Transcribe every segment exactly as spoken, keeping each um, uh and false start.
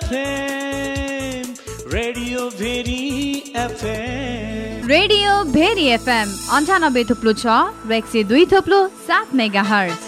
FM radio Bheri FM radio Bheri FM अन्ठानब्बे थुप्लो छ र एक सय दुई थुप्लो सात मेगा हर्ज।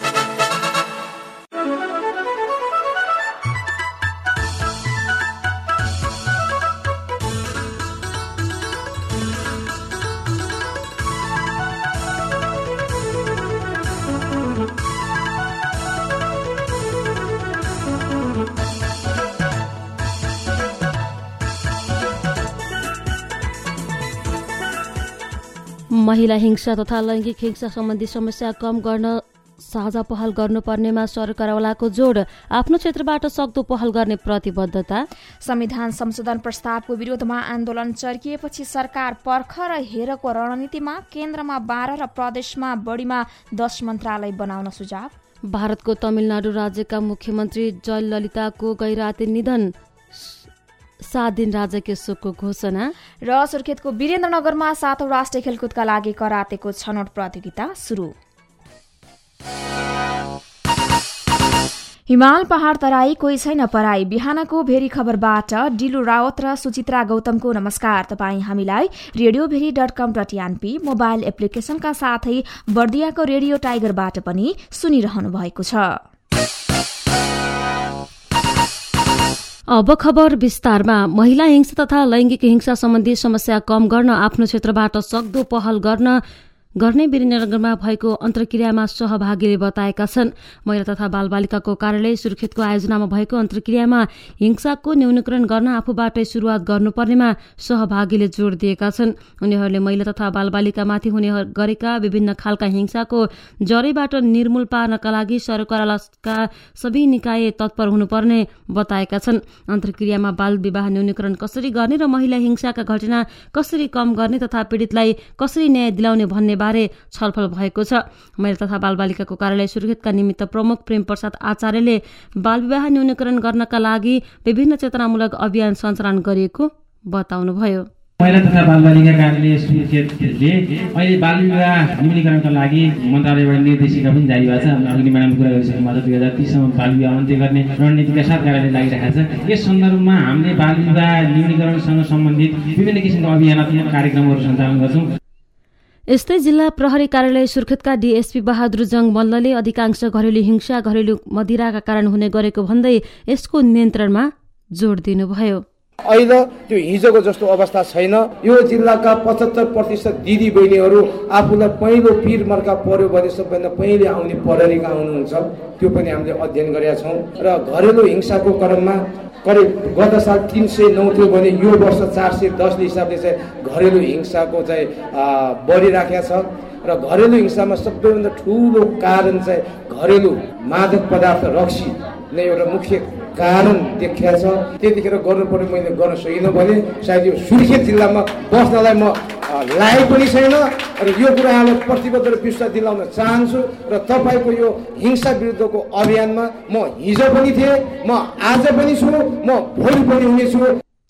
महिला हिंसा तथा लैङ्गिक हिंसा सम्बन्धी समस्या कम गर्न साझा पहल गर्नुपर्नेमा सरकारवालाको जोड, आफ्नो क्षेत्रबाट सक्दो पहल गर्ने प्रतिबद्धता। संविधान संशोधन प्रस्तावको विरोधमा आन्दोलन चर्किएपछि सरकार पर्ख र हेरको रणनीतिमा केन्द्रमा बाह्र र प्रदेशमा बढीमा दस मन्त्रालय बनाउन सुझाव। भारतको तमिलनाडु राज्यका मुख्यमन्त्री जयललिताको गैराते निधन, सात दिन राजकीय शोकको घोषणा। र सुर्खेतको वीरेन्द्रनगरमा सातौं राष्ट्रिय खेलकुदका लागि करातेको छनौट प्रतियोगिता सुरु। हिमाल पहाड़ तराई कोही छैन पराई। बिहानको भेरी खबरबाट डिलु रावत र सुचित्रा गौतमको नमस्कार। तपाईँ हामीलाई radio Bheri dot com dot NP mobile एप्लिकेशनका साथै बर्दियाको रेडियो टाइगरबाट पनि सुनिरहनु भएको छ। अब खबर विस्तारमा। महिला हिंसा तथा लैङ्गिक हिंसा सम्बन्धी समस्या कम गर्न आफ्नो क्षेत्रबाट सक्दो पहल गर्न गर्ने वीरेन्द्रनगरमा भएको अन्तर्क्रियामा सहभागीले बताएका छन्। महिला तथा बालबालिकाको कार्यालय सुर्खेतको आयोजनामा भएको अन्तर्क्रियामा हिंसाको न्यूनीकरण गर्न आफूबाटै शुरूआत गर्नुपर्नेमा सहभागीले जोड़ दिएका छन्। उनीहरूले महिला तथा बालबालिकामाथि हुने गरेका विभिन्न खालका हिंसाको जरैबाट निर्मूल पार्नका लागि सरकारका सबै निकाय तत्पर हुनुपर्ने बताएका छन्। अन्तर्क्रियामा बाल विवाह न्यूनीकरण कसरी गर्ने र महिला हिंसाका घटना कसरी कम गर्ने तथा पीडितलाई कसरी न्याय दिलाउने भन्ने बारे छलफल भएको छ। महिला तथा बालबालिकाको कार्यालय सुर्खेतका निमित्त प्रमुख प्रेम प्रसाद आचार्यले बालविवाह न्यूनीकरण गर्नका लागि विभिन्न चेतनामूलक अभियान सञ्चालन गरिएको बताउनुभयो। महिला तथा बालबालिका कार्यालय सुर्खेतले अहिले बालविवाह न्यूनीकरणका लागि मन्त्रालयबाट निर्देशिका पनि जारी भएको छ। अघि म्याडमले कुरा गरिसक्नु भएको छ, दुई हजार तीससम्म बालविवाह अन्त्य गर्ने रणनीतिका साथ कार्यालय लागिरहेको छ। यस सन्दर्भमा हामीले बालविवाह न्यूनीकरणसँग सम्बन्धित विभिन्न किसिमका अभियानात्मक कार्यक्रमहरू सञ्चालन गर्छौँ। यस्तै जिल्ला प्रहरी कार्यालय सुर्खेतका डीएसपी बहादुर जङ मल्लले अधिकांश घरेलु हिंसा घरेलु मदिराका कारण हुने गरेको भन्दै यसको नियन्त्रणमा जोड दिनुभयो। अहिले त्यो हिजोको जस्तो अवस्था छैन। यो जिल्लाका पचहत्तर प्रतिशत दिदी बहिनीहरू आफूलाई पहिलो पीर मर्का पर्यो भने सबभन्दा पहिले आउने प्रहरीका आउनुहुन्छ। त्यो पनि हामीले अध्ययन गरेका छौँ। र घरेलु हिंसाको क्रममा करिब गत साल तीन सय नौ थियो भने यो वर्ष चार सय दसले हिसाबले चाहिँ घरेलु हिंसाको चाहिँ बढिराखेको छ। र घरेलु हिंसामा सबैभन्दा ठुलो कारण चाहिँ घरेलु मादक पदार्थ रक्सी नै एउटा मुख्य कारण देखिया छ। त्यतिखेर गर्नुपर्ने मैले गर्न सकिनँ भने सायद यो सुर्खेत जिल्लामा बस्नलाई म लायक पनि छैन। र यो कुरालाई प्रतिबद्ध र विश्वास दिलाउन चाहन्छु। र तपाईँको यो हिंसा विरुद्धको अभियानमा म हिजो पनि थिएँ, म आज पनि छु, म भोलि पनि हुनेछु।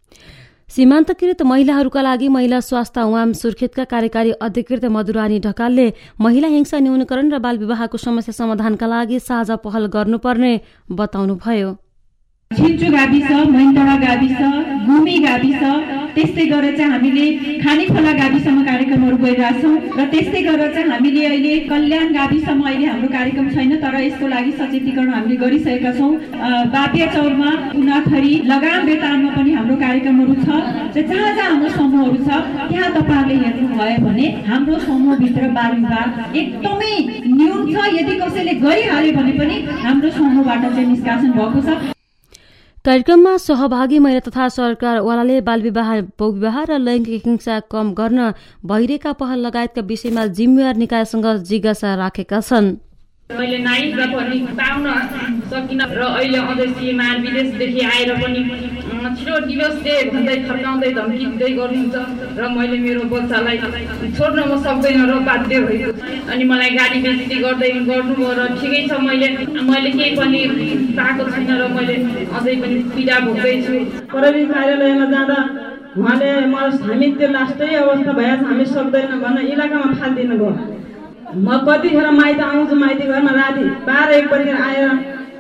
सीमान्तकृत महिलाहरूका लागि महिला स्वास्थ्य उवाम सुर्खेतका कार्यकारी अधिकृत मधुरानी ढकालले महिला हिंसा न्यूनीकरण र बालविवाहको समस्या समाधानका लागि साझा पहल गर्नुपर्ने बताउनुभयो। छिन्चु गाविस, मैनतडा गाविस, गुमी गाविस, त्यस्तै गरेर चाहिँ हामीले खानेखोला गाविसमा कार्यक्रमहरू गरिरहेछौँ। र त्यस्तै गरेर चाहिँ हामीले अहिले कल्याण गाविसमा अहिले हाम्रो कार्यक्रम छैन, तर यसको लागि सचेतीकरण हामीले गरिसकेका छौँ। बापिया चौरमा, उनाथरी, लगाम बेतारमा पनि हाम्रो कार्यक्रमहरू छ। जहाँ जहाँ हाम्रो समूहहरू छ त्यहाँ तपाईँहरूले हेर्नुभयो भने हाम्रो समूहभित्र बालविवाह एकदमै न्यून छ। यदि कसैले गरिहाल्यो भने पनि हाम्रो समूहबाट चाहिँ निष्कासन भएको छ। कार्यक्रममा सहभागी महिला तथा सरकारवालाले बालविवाह, बहुविवाह र लैङ्गिक हिंसा कम गर्न भइरहेका पहल लगायतका विषयमा जिम्मेवार निकायसँग जिज्ञासा राखेका छन्। मैले नागरिकता पनि पाउन सकिन र अहिले अध्यक्षीय मान विदेशदेखि आएर पनि छिटो दिवस दे भन्दै थर्काउँदै धम्की दिँदै गर्नुहुन्छ र मैले मेरो बच्चालाई छोड्न म सक्दैन र बाध्य भएको। अनि मलाई गाडी बेइज्जती गर्दै गर्नुभयो र ठिकै छ, मैले मैले केही पनि पाएको छैन र मैले अझै पनि पीडा भोग्दैछु। प्रहरी कार्यालयमा जाँदा उहाँले मलाई हामी त्यो लास्टै अवस्था भएछ, हामी सक्दैन भनेर इलाकामा फालिदिनु भयो। म कतिखेर माइत आउँछु, माइती घरमा राति बाह्र एक बजेर आएर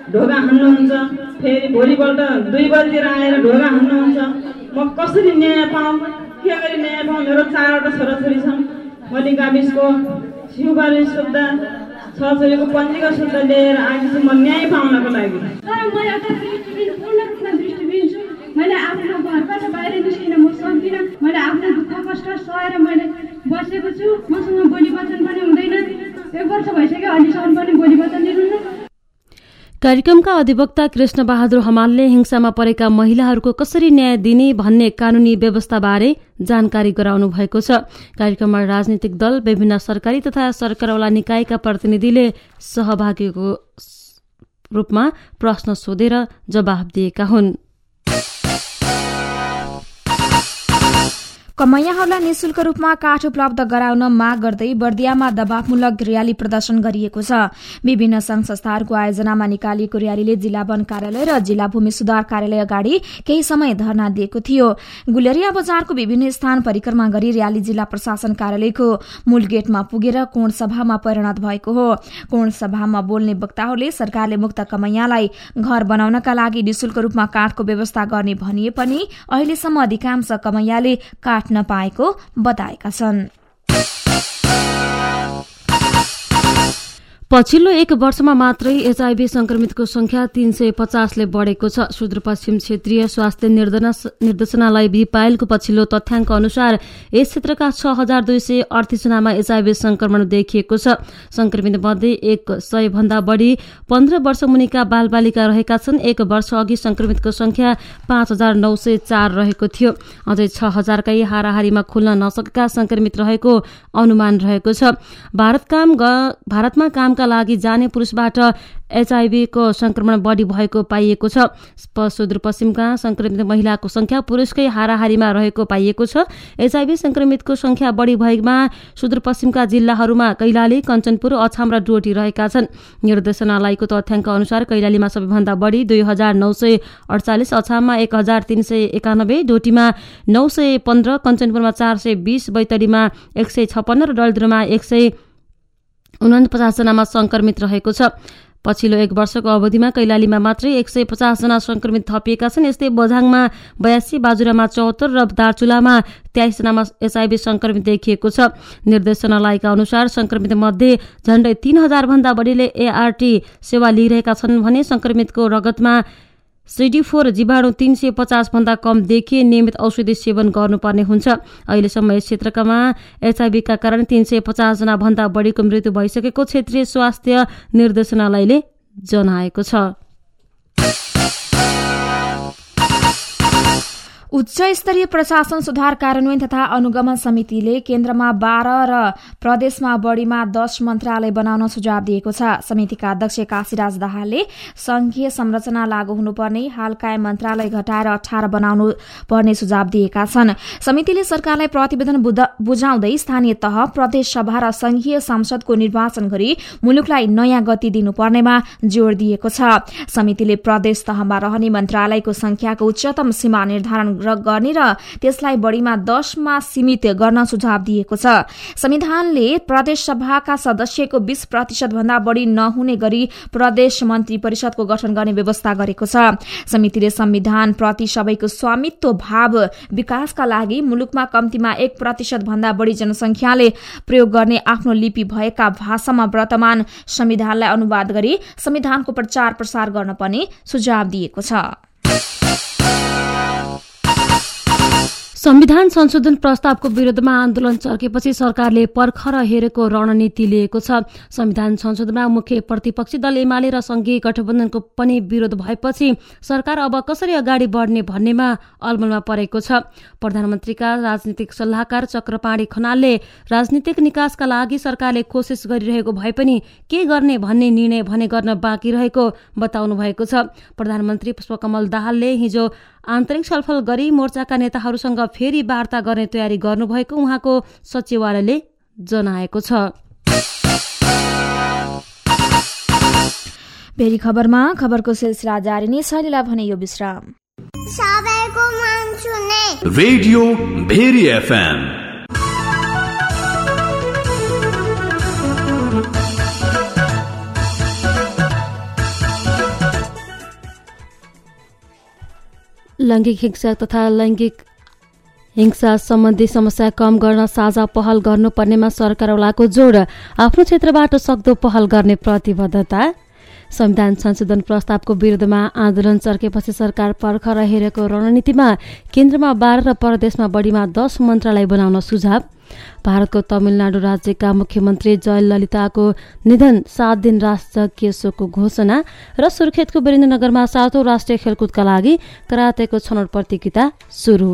ढोका हान्नुहुन्छ, फेरि भोलिपल्ट दुई बजीतिर आएर ढोका हान्नुहुन्छ। म कसरी न्याय पाऊँ, के गरी न्याय पाऊँ? मेरो चारवटा छोराछोरी छन्। मैले गाविसको सिउबारी सुब्दा छोराछोरीको पञ्जीको सुब्दा लिएर आएको छु म न्याय पाउनको लागि। तर म एउटा दृष्टिबिन पूर्ण रूपमा दृष्टिबिन छु। मैले आफ्नो घरबाट बाहिर निस्किन म सक्दिनँ। मैले आफ्नो दुःख कष्ट सहेर मैले बसेको छु। मसँग बोली वचन पनि हुँदैन। एक वर्ष भइसक्यो, अहिलेसम्म पनि बोली वचन दिनुहुन्न। कार्यक्रमका अधिवक्ता कृष्ण बहादुर हमालले हिंसामा परेका महिलाहरूको कसरी न्याय दिने भन्ने कानूनी व्यवस्थाबारे जानकारी गराउनु भएको छ। कार्यक्रममा राजनीतिक दल, विभिन्न सरकारी तथा सरकारवाला निकायका प्रतिनिधिले सहभागीको रूपमा प्रश्न सोधेर जवाफ दिएका हुन्। कमैयाहरूलाई निशुल्क रूपमा काठ उपलब्ध गराउन माग गर्दै बर्दियामा दबावमूलक र्याली प्रदर्शन गरिएको छ। विभिन्न संघ संस्थाहरूको आयोजनामा निकालिएको र्यालीले जिल्ला वन कार्यालय र जिल्ला भूमि सुधार कार्यालय अगाडि केही समय धरना दिएको थियो। गुलेरिया बजारको विभिन्न स्थान परिक्रमा गरी र्याली जिल्ला प्रशासन कार्यालयको मूल गेटमा पुगेर कोण सभामा परिणत भएको हो। कोण सभामा बोल्ने वक्ताहरूले सरकारले मुक्त कमैयालाई घर बनाउनका लागि निशुल्क रूपमा काठको व्यवस्था गर्ने भनिए पनि अहिलेसम्म अधिकांश कमैयाले काठ नपाएको बताएका छन्। पछिल्लो एक वर्षमा मात्रै एचआईभी संक्रमितको संख्या तीन सय पचासले बढ़ेको छ। सुदूरपश्चिम क्षेत्रीय स्वास्थ्य निर्देशनालय भीपाइलको पछिल्लो तथ्याङ्क अनुसार यस क्षेत्रका छ हजार दुई सय अडतिस जनामा एचआईभी संक्रमण देखिएको छ। संक्रमित मध्ये एक सय भन्दा बढ़ी पन्ध्र वर्ष मुनिका बालबालिका रहेका छन्। एक वर्ष अघि संक्रमितको संख्या पाँच हजार नौ सय चार रहेको थियो। अझै छ हजारकै हाराहारीमा खुल्न नसकेका संक्रमित रहेको अनुमान रहेको छ। भारत काम भारतमा काम का लागि जाने पुरुषबाट एचआईभी को संक्रमण बढ़ी भएको पाइएको छ। सुदूरपश्चिमका संक्रमित महिलाको संख्या पुरुषकै हाराहारीमा रहेको पाइएको छ। एचआईभी संक्रमितको संख्या बढ़ी भएमा सुदूरपश्चिमका जिल्लाहरूमा कैलाली, कञ्चनपुर, अछाम र डोटी रहेका छन्। निर्देशनालयको तथ्याङ्क अनुसार कैलालीमा सबैभन्दा बढ़ी दुई हजार नौ सय अडचालिस, अछाममा एक हजार तीन सय एकानब्बे, डोटीमा नौ सय पन्ध्र, कञ्चनपुरमा चार सय बीस, बैतडीमा एक सय छप्पन्न र डलद्रुमा एक सय उनपचास जनामा संक्रमित रहेको छ। पछिल्लो एक वर्षको अवधिमा कैलालीमा मात्रै एक सय पचास जना संक्रमित थपिएका छन्। यस्तै बझाङमा बयासी, बाजुरामा चौहत्तर र दार्चुलामा तेइस जनामा एचआईभी संक्रमित देखिएको छ। निर्देशनालयका अनुसार संक्रमित मध्ये झण्डै तीन हजार भन्दा बढ़ीले एआरटी सेवा लिइरहेका छन् भने संक्रमितको रगतमा सीडी फोर जीवाणु तीन सय पचास भन्दा कम देखिए नियमित औषधि सेवन गर्नुपर्ने हुन्छ। अहिलेसम्म यस क्षेत्रकामा एचआईभीका कारण तीन सय पचास जना भन्दा बढ़ीको मृत्यु भइसकेको क्षेत्रीय स्वास्थ्य निर्देशनालयले जनाएको छ। उच्च स्तरीय प्रशासन सुधार कार्यान्वयन तथा अनुगमन समितिले केन्द्रमा बाह्र र प्रदेशमा बढ़ीमा दश मन्त्रालय बनाउन सुझाव दिएको छ। समितिका अध्यक्ष काशीराज दाहालले संघीय संरचना लागू हुनुपर्ने हाल कायम मन्त्रालय घटाएर अठार बनाउनु पर्ने सुझाव दिएका छन्। समितिले सरकारलाई प्रतिवेदन बुझाउँदै स्थानीय तह, प्रदेश सभा र संघीय संसदको निर्वाचन गरी मुलुकलाई नयाँ गति दिनुपर्नेमा जोड़ दिएको छ। समितिले प्रदेश तहमा रहने मन्त्रालयको संख्याको उच्चतम सीमा निर्धारण गर्ने र त्यसलाई बढ़ीमा दशमा सीमित गर्न सुझाव दिएको छ। संविधानले प्रदेश सभाका सदस्यको बीस प्रतिशत भन्दा बढ़ी नहुने गरी प्रदेश मन्त्री परिषदको गठन गर्ने व्यवस्था गरेको छ। समितिले संविधान प्रति सबैको स्वामित्व भाव विकासका लागि मुलुकमा कम्तीमा एक प्रतिशत भन्दा बढ़ी जनसंख्याले प्रयोग गर्ने आफ्नो लिपि भएका भाषामा वर्तमान संविधानलाई अनुवाद गरी संविधानको प्रचार प्रसार गर्न पनि सुझाव दिएको छ। संविधान संशोधन प्रस्तावको विरोधमा आन्दोलन चर्केपछि सरकारले पर्खर हेरेको रणनीति लिएको छ। संविधान संशोधनमा मुख्य प्रतिपक्षी दल एमाले र संघीय गठबन्धनको पनि विरोध भएपछि सरकार अब कसरी अगाडि बढ्ने भन्नेमा अलमलमा परेको छ। प्रधानमन्त्रीका राजनीतिक सल्लाहकार चक्रपाणी खनालले राजनीतिक निकासका लागि सरकारले कोसिस गरिरहेको भए पनि के गर्ने भन्ने निर्णय भने गर्न बाँकी रहेको बताउनु भएको छ। प्रधानमन्त्री पुष्पकमल दाहालले हिजो आन्तरिक छलफल गरी मोर्चाका नेताहरूसँग फेरि वार्ता गर्ने तयारी गर्नुभएको उहाँको सचिवालयले जनाएको छ। भेरी खबरमा खबरको सिलसिला जारी नै छ। लीला भने यो विश्राम। सबैको मन सुने रेडियो भेरी एफएम। लैङ्गिक हिंसा तथा लैङ्गिक हिंसा सम्बन्धी समस्या कम गर्न साझा पहल गर्नुपर्नेमा सरकारवालाको जोड, आफ्नो क्षेत्रबाट सक्दो पहल गर्ने प्रतिबद्धता। संविधान संशोधन प्रस्तावको विरुद्धमा आन्दोलन चर्केपछि सरकार पर्खर हेरेको रणनीतिमा केन्द्रमा बाह्र र प्रदेशमा बढीमा दस मन्त्रालय बनाउन सुझाव। भारतको तमिलनाडु राज्यका मुख्यमन्त्री जयललिताको निधन, सात दिन राजकीय शोकको घोषणा र सुर्खेतको वीरेन्द्रनगरमा सातौं राष्ट्रिय खेलकुदका लागि करातेको छनौट प्रतियोगिता सुरु।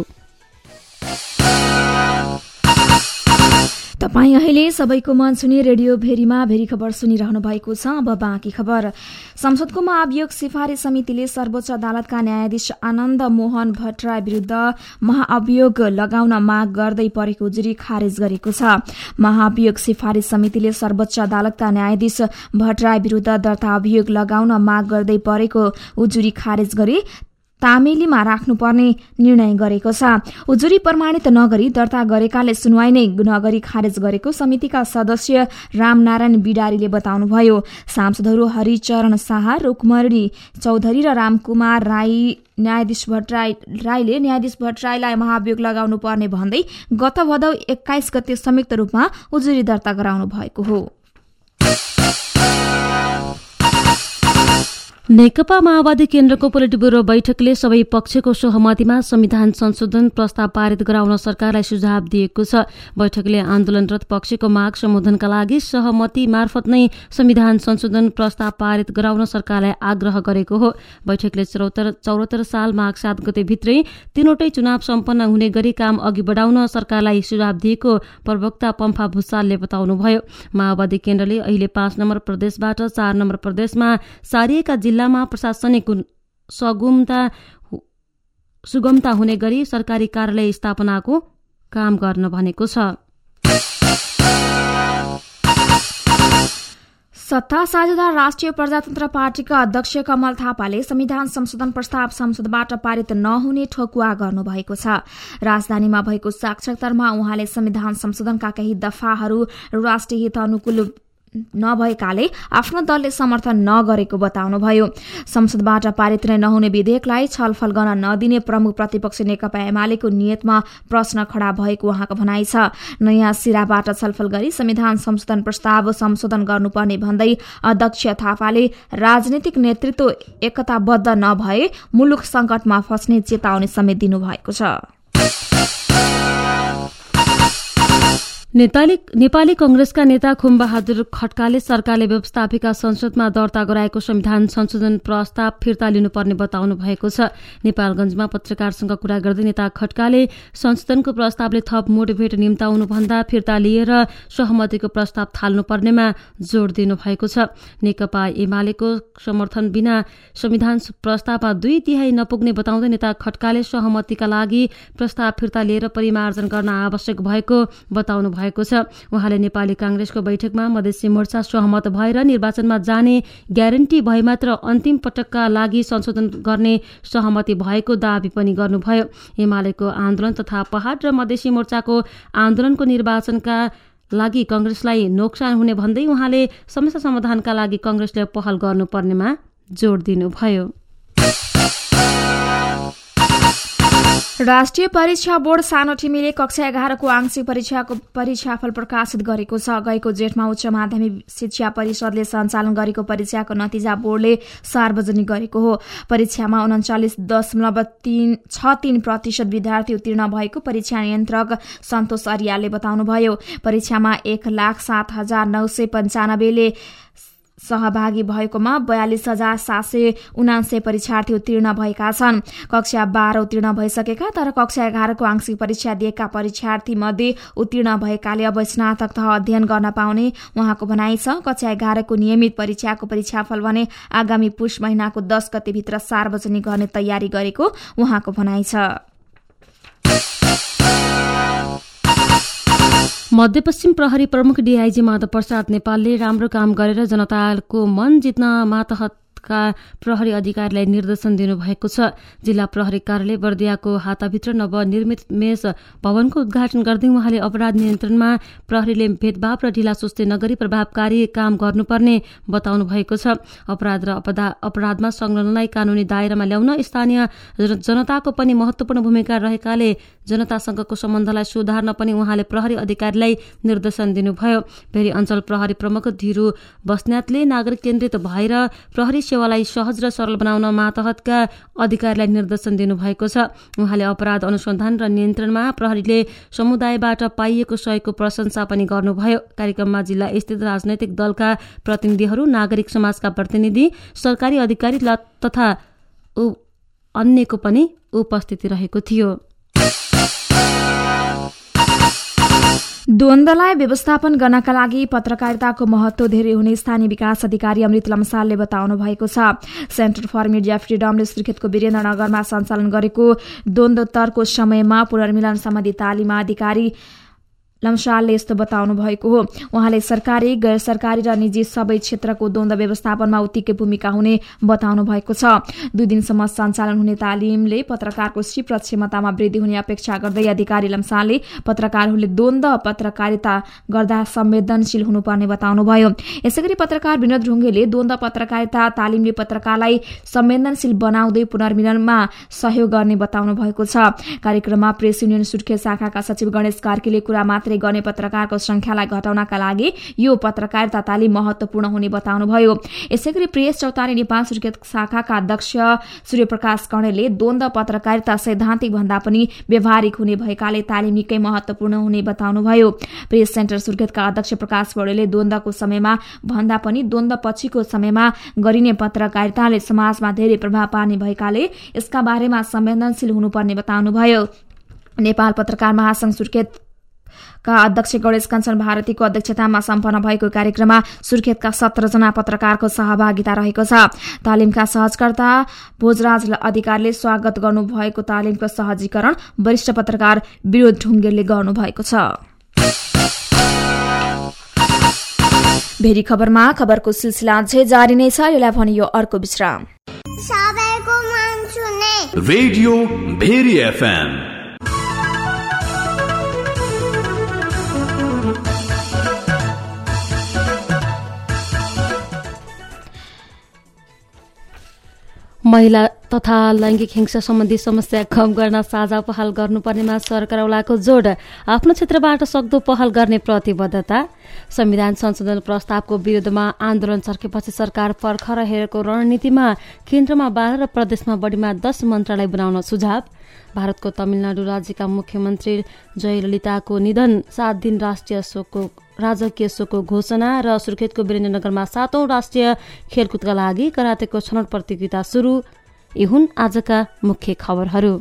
तपाईँ अहिले सबैको मन सुनि रेडियो भेरीमा भेरी खबर सुनिरहनु भएको छ। अब बाँकी खबर। संसदको महाभियोग सिफारिस समितिले सर्वोच्च अदालतका न्यायाधीश आनन्द मोहन भट्टराई विरूद्ध महाअभियोग लगाउन माग गर्दै परेको उजुरी खारेज गरेको छ। महाभियोग सिफारिस समितिले सर्वोच्च अदालतका न्यायाधीश भट्टराई विरूद्ध दर्ता अभियोग लगाउन माग गर्दै परेको उजुरी खारेज गरी तामेलीमा राख्नुपर्ने निर्णय गरेको छ। उजुरी प्रमाणित नगरी दर्ता गरेकाले सुनवाई नै नगरी खारेज गरेको समितिका सदस्य रामनारायण बिडारीले बताउनुभयो। सांसदहरू हरिचरण शाह, रुकमणी चौधरी र रामकुमार राई न्यायाधीश भट्टराई राईले न्यायाधीश भट्टराईलाई महाभियोग लगाउनु पर्ने भन्दै गत भदौ एक्काइस गते संयुक्त रूपमा उजुरी दर्ता गराउनु भएको हो। नेकपा माओवादी केन्द्रको पोलिट ब्युरो बैठकले सबै पक्षको सहमतिमा संविधान संशोधन प्रस्ताव पारित गराउन सरकारलाई सुझाव दिएको छ। बैठकले आन्दोलनरत पक्षको माग सम्बोधनका लागि सहमति मार्फत नै संविधान संशोधन प्रस्ताव पारित गराउन सरकारलाई आग्रह गरेको हो। बैठकले चौहत्तर चौहत्तर साल माघ सात गते भित्रै तीनवटै चुनाव सम्पन्न हुने गरी काम अघि बढाउन सरकारलाई सुझाव दिएको प्रवक्ता पम्फा भुसालले बताउनुभयो। माओवादी केन्द्रले अहिले पाँच नम्बर प्रदेशबाट चार नम्बर प्रदेशमा सारिएका जिल्लामा प्रशासनिक सगुमता सुगमता हुने गरी सरकारी कार्यालय स्थापनाको काम गर्न भनेको छ। सत्ता साझेदार राष्ट्रिय प्रजातन्त्र पार्टीका अध्यक्ष कमल थापाले संविधान संशोधन प्रस्ताव संसदबाट पारित नहुने ठोकुवा गर्नुभएको छ। राजधानीमा भएको साक्षात्कारमा उहाँले संविधान संशोधनका केही दफाहरू राष्ट्रिय हित अनुकूल नभएकाले आफ्नो दलले समर्थन नगरेको बताउनुभयो। संसदबाट पारित नै नहुने विधेयकलाई छलफल गर्न नदिने प्रमुख प्रतिपक्ष नेकपा एमालेको नियतमा प्रश्न खड़ा भएको उहाँको भनाइ छ। नयाँ सिराबाट छलफल गरी संविधान संशोधन प्रस्ताव संशोधन गर्नुपर्ने भन्दै अध्यक्ष थापाले राजनीतिक नेतृत्व एकताबद्ध नभए मुलुक संकटमा फस्ने चेतावनी समेत दिनुभएको छ। नेपाली नेपाली कंग्रेसका नेता खुमबहादुर खड्काले सरकारले व्यवस्थापिका संसदमा दर्ता गराएको संविधान संशोधन प्रस्ताव फिर्ता लिनुपर्ने बताउनु भएको छ। नेपालगञ्जमा पत्रकारसँग कुरा गर्दै नेता खड्काले संशोधनको प्रस्तावले थप मोटिभेट निम्ताउनुभन्दा फिर्ता लिएर सहमतिको प्रस्ताव थाल्नुपर्नेमा जोड़ दिनु भएको छ। नेकपा एमालेको समर्थन बिना संविधान प्रस्तावमा दुई तिहाई नपुग्ने बताउँदै नेता खड्काले सहमतिका लागि प्रस्ताव फिर्ता लिएर परिमार्जन गर्न आवश्यक भएको बताउनु भएको छ। उहाँले नेपाली कांग्रेसको बैठकमा मधेसी मोर्चा सहमत भएर निर्वाचनमा जाने ग्यारेन्टी भए मात्र अन्तिम पटकका लागि संशोधन गर्ने सहमति भएको दावी पनि गर्नुभयो। एमालेको आन्दोलन तथा पहाड र मधेसी मोर्चाको आन्दोलनको निर्वाचनका लागि कांग्रेसलाई नोक्सान हुने भन्दै उहाँले समस्या समाधानका लागि कांग्रेसले पहल गर्नुपर्नेमा जोड़ दिनुभयो। राष्ट्रिय परीक्षा बोर्ड सानो टिमीले कक्षा एघारको आंशिक परीक्षाको परीक्षाफल प्रकाशित गरेको छ। गएको जेठमा उच्च माध्यमिक शिक्षा परिषदले सञ्चालन गरेको परीक्षाको नतिजा बोर्डले सार्वजनिक गरेको हो। परीक्षामा उन्चालिस दशमलव तीन छ तीन प्रतिशत विद्यार्थी उत्तीर्ण भएको परीक्षा नियन्त्रक सन्तोष अरियालले बताउनुभयो। परीक्षामा एक लाख सात हजार नौ सय पञ्चानब्बेले सहभागी भएकोमा बयालिस हजार सात सय उनान्सय परीक्षार्थी उत्तीर्ण भएका छन्। कक्षा बाह्र उत्तीर्ण भइसकेका तर कक्षा एघारको आंशिक परीक्षा दिएका परीक्षार्थी मध्ये उत्तीर्ण भएकाले अब स्नातक तह अध्ययन गर्न पाउने उहाँको भनाइ छ। कक्षा एघारको नियमित परीक्षाको परीक्षाफल भने आगामी पुष महिनाको दस गतेभित्र सार्वजनिक गर्ने तयारी गरेको उहाँको भनाइ छ। मध्यपश्चिम प्रहरी प्रमुख डीआईजी माधव प्रसाद नेपालले राम्रो काम गरेर जनताको मन जित्न मातहत सुर्खेतका प्रहरी अधिकारीलाई निर्देशन दिनुभएको छ। जिल्ला प्रहरी कार्यालय बर्दियाको हाताभित्र नवनिर्मित मेष भवनको उद्घाटन गर्दै उहाँले अपराध नियन्त्रणमा प्रहरीले भेदभाव र ढिला सुस्ती नगरी प्रभावकारी काम गर्नुपर्ने बताउनु भएको छ। अपराध र अपराधमा संलग्नलाई कानूनी दायरामा ल्याउन स्थानीय जनताको पनि महत्वपूर्ण भूमिका रहेकाले जनतासँगको सम्बन्धलाई सुधार्न पनि उहाँले प्रहरी अधिकारीलाई निर्देशन दिनुभयो। भेरी अञ्चल प्रहरी प्रमुख धीरू बस्नेतले नागरिक केन्द्रित भएर प्रहरी सेवालाई सहज र सरल बनाउन मातहतका अधिकारीलाई निर्देशन दिनुभएको छ। उहाँले अपराध अनुसन्धान र नियन्त्रणमा प्रहरीले समुदायबाट पाइएको सहयोगको प्रशंसा पनि गर्नुभयो। कार्यक्रममा जिल्ला स्थित राजनैतिक दलका प्रतिनिधिहरू, नागरिक समाजका प्रतिनिधि, सरकारी अधिकारी तथा अन्यको पनि उपस्थिति रहेको थियो। द्वन्द्वलाई व्यवस्थापन गर्नका लागि पत्रकारिताको महत्व धेरै हुने स्थानीय विकास अधिकारी अमृत लम्सालले बताउनु भएको छ। सेन्टर फर मिडिया फ्रिडमले सुर्खेतको वीरेन्द्रनगरमा सञ्चालन गरेको द्वन्द्वोत्तरको समयमा पुनर्मिलन सम्बन्धी तालिम अधिकारी लम्सालले यस्तो बताउनु भएको हो। उहाँले सरकारी, गैर सरकारी र निजी सबै क्षेत्रको द्वन्द्व व्यवस्थापनमा उत्तिकै भूमिका हुने बताउनु भएको छ। दुई दिनसम्म सञ्चालन हुने तालिमले पत्रकारको सिप र क्षमतामा वृद्धि हुने अपेक्षा गर्दै अधिकारी लम्सालले पत्रकारहरूले द्वन्द्व पत्रकारिता गर्दा संवेदनशील हुनुपर्ने बताउनुभयो। यसैगरी पत्रकार विनोद ढुङ्गेले द्वन्द्व पत्रकारिता तालिमले पत्रकारलाई संवेदनशील बनाउँदै पुनर्मिलनमा सहयोग गर्ने बताउनु भएको छ। कार्यक्रममा प्रेस युनियन सुर्खेत शाखाका सचिव गणेश कार्कीले कुरा मात्रै गर्ने पत्रकारको संख्यालाई घटाउनका लागि यो पत्रकारिता तालिम महत्वपूर्ण हुने बताउनुभयो। यसैगरी प्रेस चौतारी नेपाल सुर्खेत शाखाका अध्यक्ष सूर्यप्रकाश कणेलले द्वन्द्व पत्रकारिता सैद्धान्तिक भन्दा पनि व्यवहारिक हुने भएकाले तालिम निकै महत्वपूर्ण हुने बताउनुभयो। प्रेस सेन्टर सुर्खेतका अध्यक्ष प्रकाश पौडेलले द्वन्द्वको समयमा भन्दा पनि द्वन्द्व पछिको समयमा गरिने पत्रकारिताले समाजमा धेरै प्रभाव पार्ने भएकाले यसका बारेमा संवेदनशील हुनुपर्ने बताउनुभयो। नेपाल पत्रकार महासंघ सुर्खेत का अध्यक्ष गणेश कञ्चन भारतीको अध्यक्षतामा सम्पन्न भएको कार्यक्रममा सुर्खेतका सत्र जना पत्रकारको सहभागिता रहेको छ। तालिमका सहजकर्ता भोजराज अधिकारीले स्वागत गर्नुभएको तालिमको सहजीकरण वरिष्ठ पत्रकार विनोद ढुङ्गेलले गर्नुभएको छ। भेरी खबरमा खबरको सिलसिला अझै जारी नै छ। यसलाई भने यो अर्को विश्राम। रेडियो भेरी एफएम महिला तथा लैंगिक हिंसा सम्बन्धी समस्या कम गर्न साझा पहल गर्नुपर्नेमा सरकारवालाको जोड, आफ्नो क्षेत्रबाट सक्दो पहल गर्ने प्रतिबद्धता। संविधान संशोधन प्रस्तावको विरोधमा आन्दोलन सर्केपछि सरकार पर्खर हेरेको रणनीतिमा केन्द्रमा बाह्र र प्रदेशमा बढीमा दस मन्त्रालय बनाउन सुझाव। भारतको तमिलनाडु राज्यका मुख्यमन्त्री जयललिताको निधन, सात दिन राष्ट्रिय शोकको राजकीय शोकको घोषणा र सुर्खेतको वीरेन्द्रनगरमा सातौं राष्ट्रिय खेलकुदका लागि करातेको छनौट प्रतियोगिता सुरु। यी हुन् आजका मुख्य खबरहरू।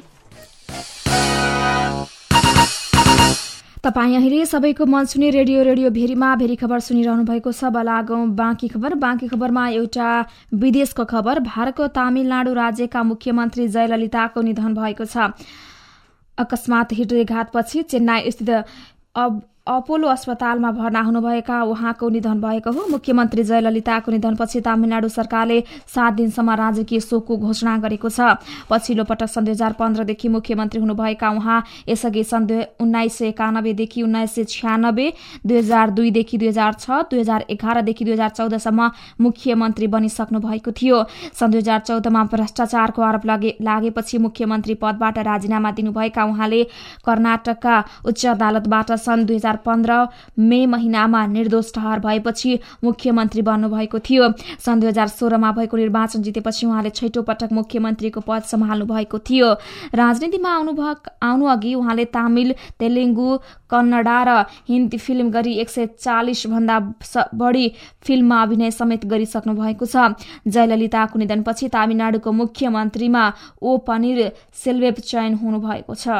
तपाईँ अहिले सबैको मन सुने रेडियो रेडियो भेरीमा भेरी खबर सुनिरहनु भएको छ। लागौं बाँकी खबर। बाँकी खबरमा एउटा विदेशको खबर। भारतको तमिलनाडु राज्यका मुख्यमन्त्री जयललिताको निधन भएको छ। अकस्मात हृदयघातपछि चेन्नई स्थित अब अपोलो अस्पतालमा भर्ना हुनुभएका उहाँको निधन भएको हो। मुख्यमन्त्री जयललिताको निधनपछि तमिलनाडु सरकारले सात दिनसम्म राजकीय शोकको घोषणा गरेको छ। पछिल्लो पटक सन् दुई हजार पन्ध्रदेखि मुख्यमन्त्री हुनुभएका उहाँ यसअघि सन् उन्नाइस सय एकानब्बेदेखि उन्नाइस सय छ्यानब्बे, दुई हजार दुईदेखि दुई हजार छ, दुई हजार एघारदेखि दुई हजार चौधसम्म मुख्यमन्त्री बनिसक्नु भएको थियो। सन् दुई हजार चौधमा भ्रष्टाचारको आरोप लागेपछि मुख्यमन्त्री पदबाट राजीनामा दिनुभएका उहाँले कर्नाटकका उच्च अदालतबाट सन् दुई हजार पन्ध्र मे महिनामा निर्दोष ठहर भएपछि मुख्यमन्त्री बन्नुभएको थियो। सन् दुई हजार सोह्रमा भएको निर्वाचन जितेपछि उहाँले छैटौं पटक मुख्यमन्त्रीको पद सम्हाल्नु भएको थियो। राजनीतिमा आउनु अघि उहाँले तमिल, तेलुगु, कन्नडा र हिन्दी फिल्म गरी एक सय चालिस भन्दा बढी फिल्ममा अभिनय समेत गरिसक्नु भएको छ। जयललिताको निधनपछि तमिलनाडुको मुख्यमन्त्रीमा ओ पनिर सेल्वेम चयन हुनुभएको छ।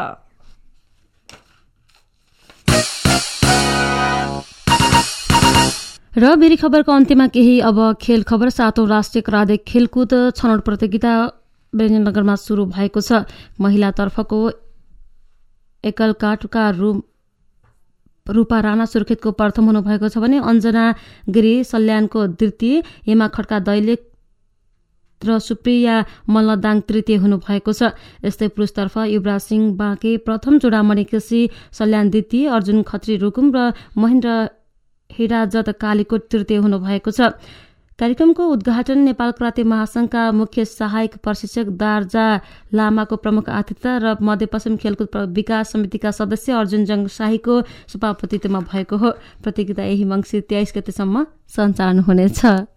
र बेरी खबरको अन्त्यमा केही अब खेल खबर। सातौं राष्ट्रिय कराते खेलकुद छनौट प्रतियोगिता वीरेन्द्रनगरमा सुरु भएको छ। महिलातर्फको एकलकाटका रूपा राणा सुर्खेतको प्रथम हुनुभएको छ भने अञ्जना गिरी सल्यानको द्वितीय, हेमा खड्का दैलेख र सुप्रिया मल्लदाङ तृतीय हुनुभएको छ। यस्तै पुरुषतर्फ युवराज सिंह बाँके प्रथम, चूडामणि केसी सल्यान द्वितीय, अर्जुन खत्री रुकुम र महेन्द्र हिराजत कालीकोट तृतीय हुनुभएको छ। कार्यक्रमको उद्घाटन नेपाल कराते महासंघका मुख्य सहायक प्रशिक्षक दार्जा लामाको प्रमुख आतिथ्यता र मध्यपश्चिम खेलकुद विकास समितिका सदस्य अर्जुन जङ शाहीको सभापतित्वमा भएको हो। प्रतियोगिता यही मङ्सिर तेइस गतेसम्म सञ्चालन हुनेछ।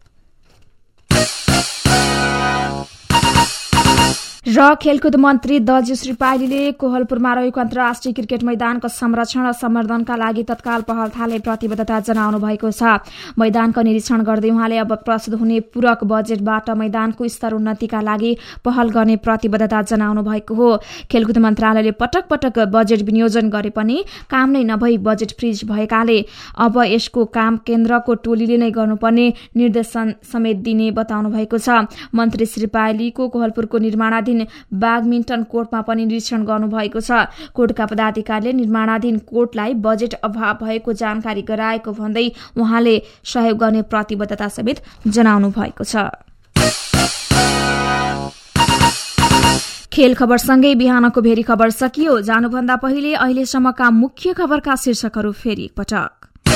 र खेलकुद मन्त्री दलजी श्री पाइलीले कोहलपुरमा रहेको अन्तर्राष्ट्रिय क्रिकेट मैदानको संरक्षण र सम्वर्धनका लागि तत्काल पहल थाल्ने प्रतिबद्धता जनाउनु भएको छ। मैदानको निरीक्षण गर्दै उहाँले अब प्रस्तुत हुने पूरक बजेटबाट मैदानको स्तर उन्नतिका लागि पहल गर्ने प्रतिबद्धता जनाउनु भएको हो। खेलकुद मन्त्रालयले पटक पटक बजेट विनियोजन गरे पनि काम नै नभई बजेट फ्रिज भएकाले अब यसको काम केन्द्रको टोलीले नै गर्नुपर्ने निर्देशन समेत दिने बताउनु भएको छ। मन्त्री श्री पाइलीको कोहलपुरको निर्माणाधीन ब्याडमिन्टन कोर्टमा पनि निरीक्षण गर्नुभएको छ। कोर्टका पदाधिकारीले निर्माणाधीन कोर्टलाई बजेट अभाव भएको जानकारी गराएको भन्दै उहाँले सहयोग गर्ने प्रतिबद्धता समेत जनाउनु भएको छ। खेल खबरसँगै बिहानको भेरी खबर सकियो। जानुभन्दा पहिले अहिलेसम्मका मुख्य खबरका शीर्षकहरू फेरि एकपटक।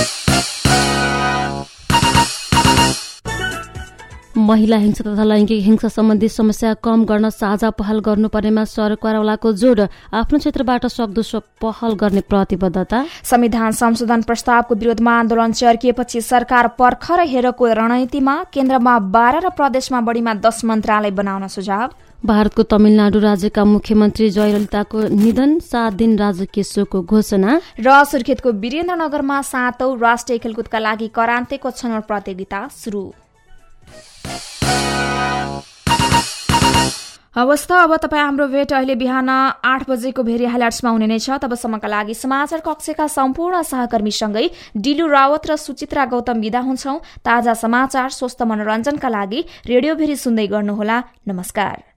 महिला हिंसा तथा लैंगिक हिंसा सम्बन्धी समस्या कम गर्न साझा पहल गर्नुपर्नेमा सरकारवालाको जोड। आफ्नो क्षेत्रबाट सक्दो पहल गर्ने प्रतिबद्धता। संविधान संशोधन प्रस्तावको विरोधमा आन्दोलन चर्किएपछि सरकार पर्खर हेरको रणनीतिमा। केन्द्रमा बाह्र र प्रदेशमा बढीमा दस मन्त्रालय बनाउन सुझाव। भारतको तमिलनाडु राज्यका मुख्यमन्त्री जयललिताको निधन, सात दिन राजकीय शोकको घोषणा। र सुर्खेतको वीरेन्द्रनगरमा सातौं राष्ट्रिय खेलकुदका लागि करान्तेको छनौट प्रतियोगिता सुरु। हवस् त अब तपाईँ हाम्रो भेट अहिले बिहान आठ बजेको भेरी हाइलाइट्समा हुने नै छ। तबसम्मका लागि समाचार कक्षका सम्पूर्ण सहकर्मीसँगै डिलु रावत र सुचित्रा गौतम विदा हुन्छौं। ताजा समाचार, स्वस्थ मनोरञ्जनका लागि रेडियो भेरी सुन्दै गर्नुहोला। नमस्कार।